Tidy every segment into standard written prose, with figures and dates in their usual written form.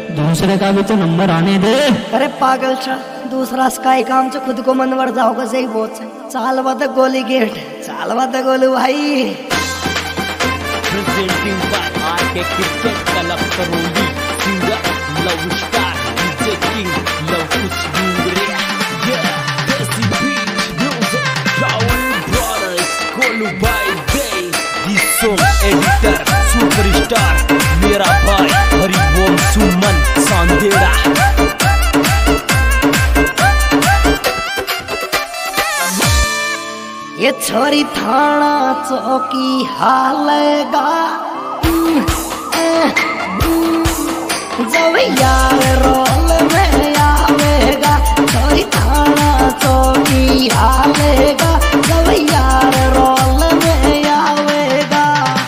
दूसरे का भी तो नंबर आने दे। अरे पागल छा, दूसरा स्काई काम से खुद को मन बढ़ जाओगे सही बहुत से। चाल बात गोली गेट, चाल बात गोलू भाई। Presenting by RK cricket club Karauli, singer Luv star DJ king Luv कुछ दूर desi beat music Rahul brothers Golu भाई दे दी सॉन्ग एडिटर सुपरस्टार मेरा भाई हरिओम सुमन सांदेड़ा। ये छोरी थाना चौकी हालेगा जब यार रोल में आवेगा। छोरी थाना चौकी हालेगा जब यार रोल में आवेगा।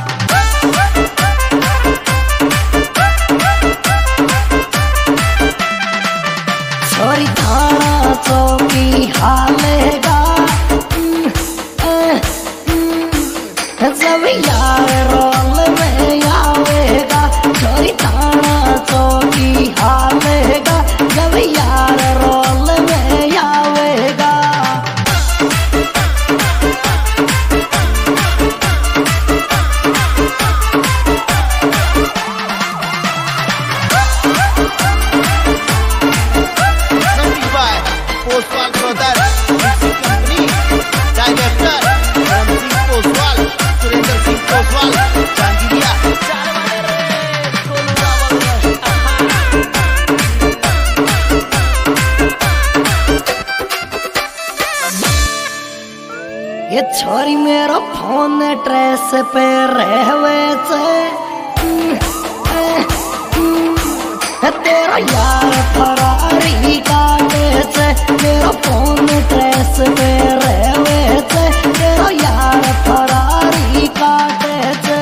छोरी थाना चौकी हालेगा जब यार रोल में आवेगा। छोरी थाना चौकी हालेगा जब यार रोल में आवेगा। Postwal brother company director Singh Postwal, Surendra Singh Postwal Chandiya. ये छोरी मेरा फोन ट्रेस पे रहवे तेरा यार फरारी काटे से। मेरा फोन ट्रेस पे रहवे तेरा यार फरारी काटे से।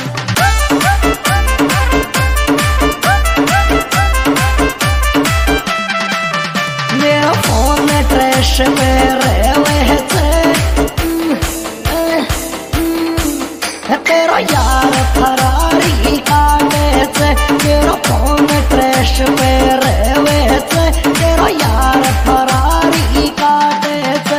मेरा फोन ट्रेस पे रहवे तेरा यार फरारी काटे से। तेरा फोन ट्रेश पे रहवे तेरा यार फरारी काटे से।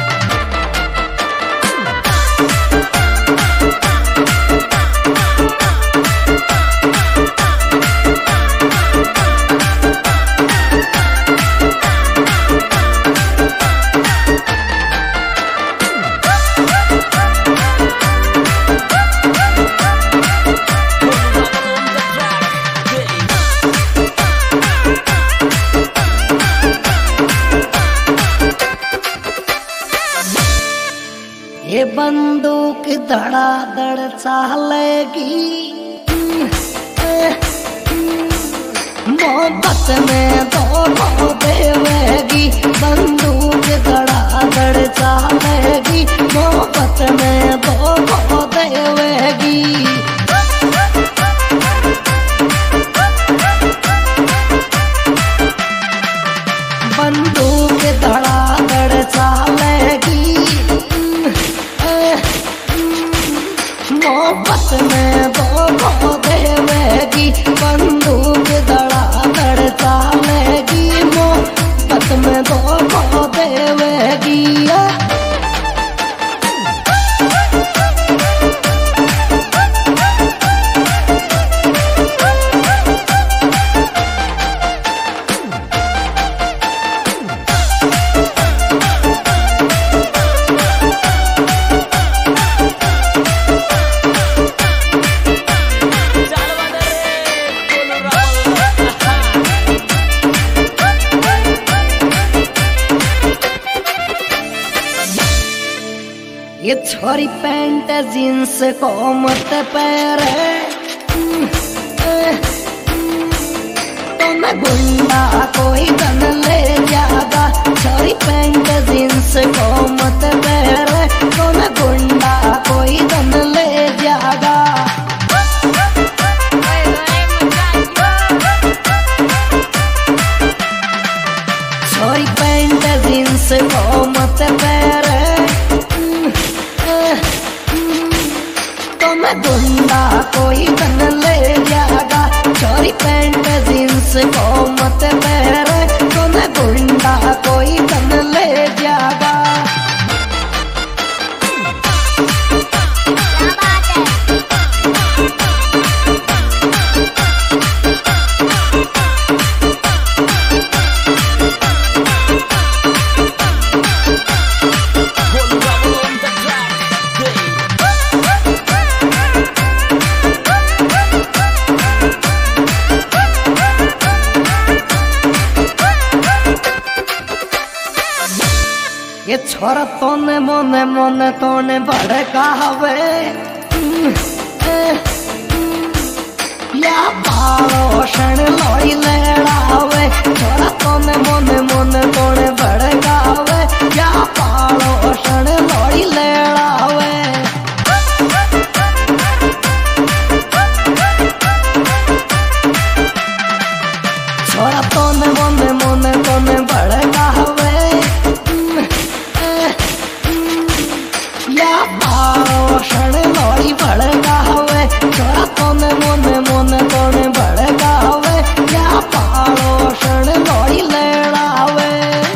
ये बंदूक धड़ाधड़ चालेगी मोहब्बत में दो देवेगी। बंदूक धड़ाधड़ चालेगी मोहब्बत में दो देवेगी। बंदूक धड़ाधड़ चालेगी मोहब्बत में दो देवेगी। बंदूक धड़ाधड़ चालेगी मोहब्बत में दो देवेगी। ये छोरी पैंट जींस को मत पहरे तो मैं गुंडा कोई गन ले जागा। छोरी पैंट जींस को मत पहरे तो मैं गुंडा कोई गन ले जागा। छोरी पैंट जींस को मत पहरे तो मैं गुंडा कोई गन ले जागा। छोरी पैंट जींस जींस को मत पहरे तोने गुंडा कोई तन ले जागा। ये छोरा तोने मोने मोने तोने भड़कावे या पारोषण लोई लेड़ावे। छोरा तोने मोने मोने तोने भड़कावे या पारोषण लोई लेड़ावे। छोरा तोने मोने मोने तोने भड़कावे या पारोषण लोई भड़कावे। छोरा तोने मोने मोने तोने भड़कावे या पारोषण लोई लेड़ावे।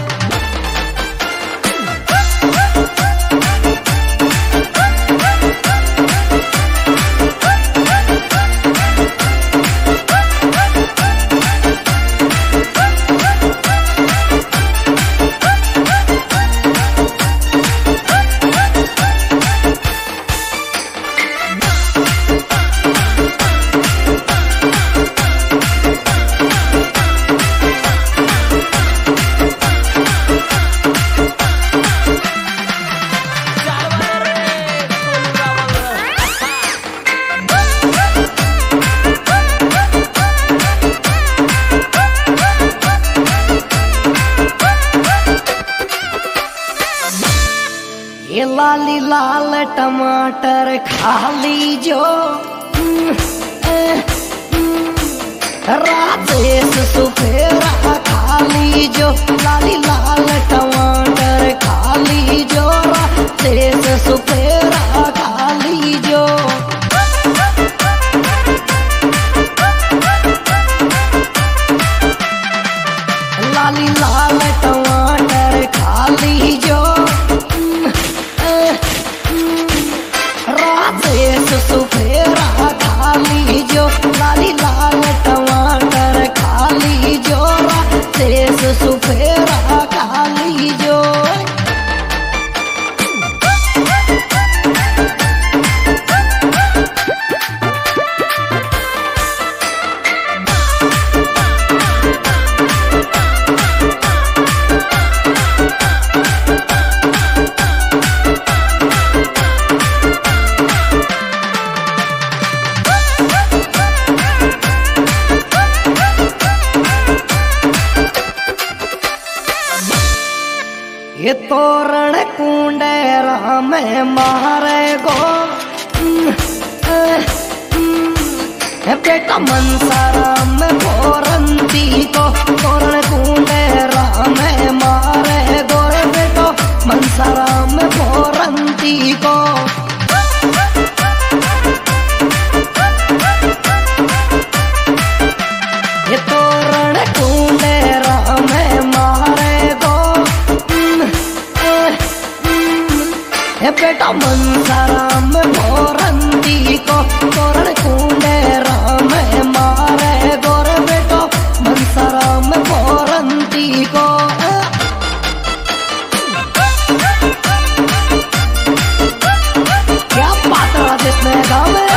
ये लाली लाल टमाटर खा लीजो राजेश सुफेरा खा लीजो। लाली लाल टमाटर खा लीजो राजेश सुफेरा खा लीजो। लाली लाल टमाटर खा लीजो राजेश सुफेरा खा लीजो। लाली लाल टमाटर खा लीजो राजेश सुफेरा खा लीजो। ये तोरण कुंडेरा में मारे गो बेटा मनसारा में भोरंती को। तोरण कुंडेरा में मारे गो बेटा मनसारा में भोरंती को। ये तोरण कुंडेरा में मारे गो बेटा मनसारा में भोरंती को। तोरण कुंडेरा में मारे गोर बेटा मनसारा में भोरंती को। क्या बात राजेश ने गाँव में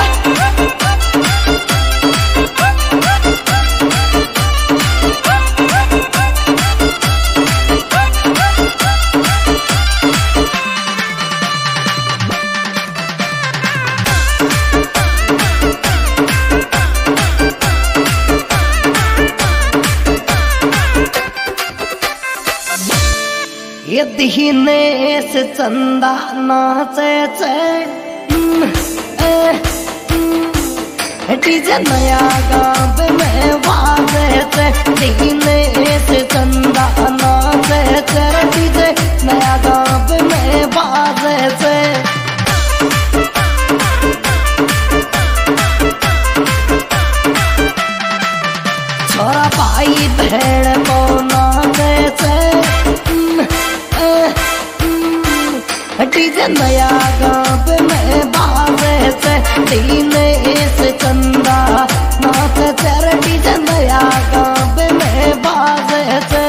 ये दिनेश चंदा नाचे डीजे नया गाँव में बाजे दिनेश चंदा नाचे डीजे नया गाँव में बाजे। छोरा भाई बहन को नाचे से डीजे नया गाँव में बाजे से दीने से चंदा नाचे तेरे डीजे नया गाँव में बाजे से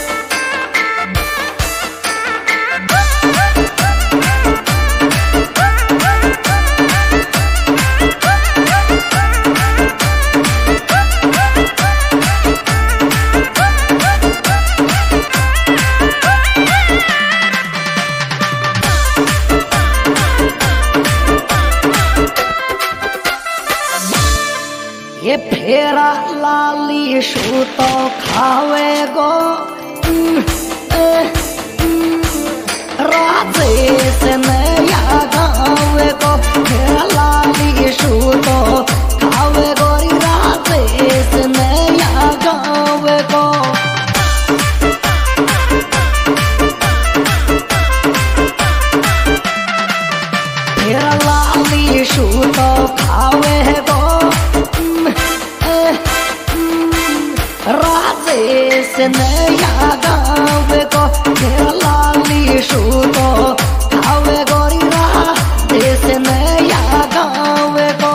ये फेरा लाली शू तो खावे गो राजेश नया गावे गो फेरा लाली शू तो खावे गो राजेश नया गावे गो फेरा लाली शू तो खावे गो राजेश नया गाँव को लाली शू तो खावे गोरी राजेश नया गाँव को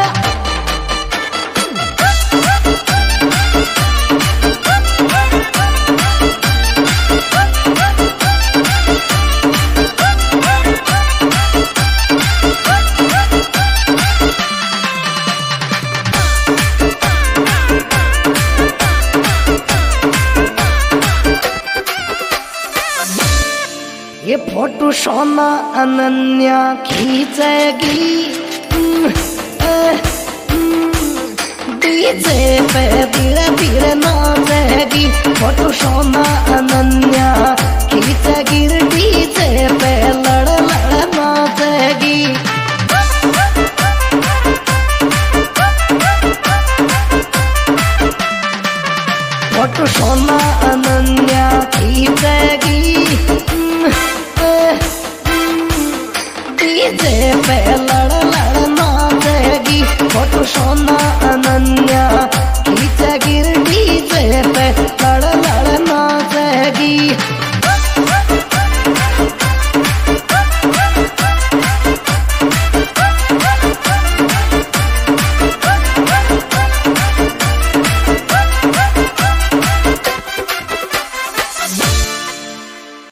ये फोटो सोना अनन्या खींचेगी डीजे पे दिल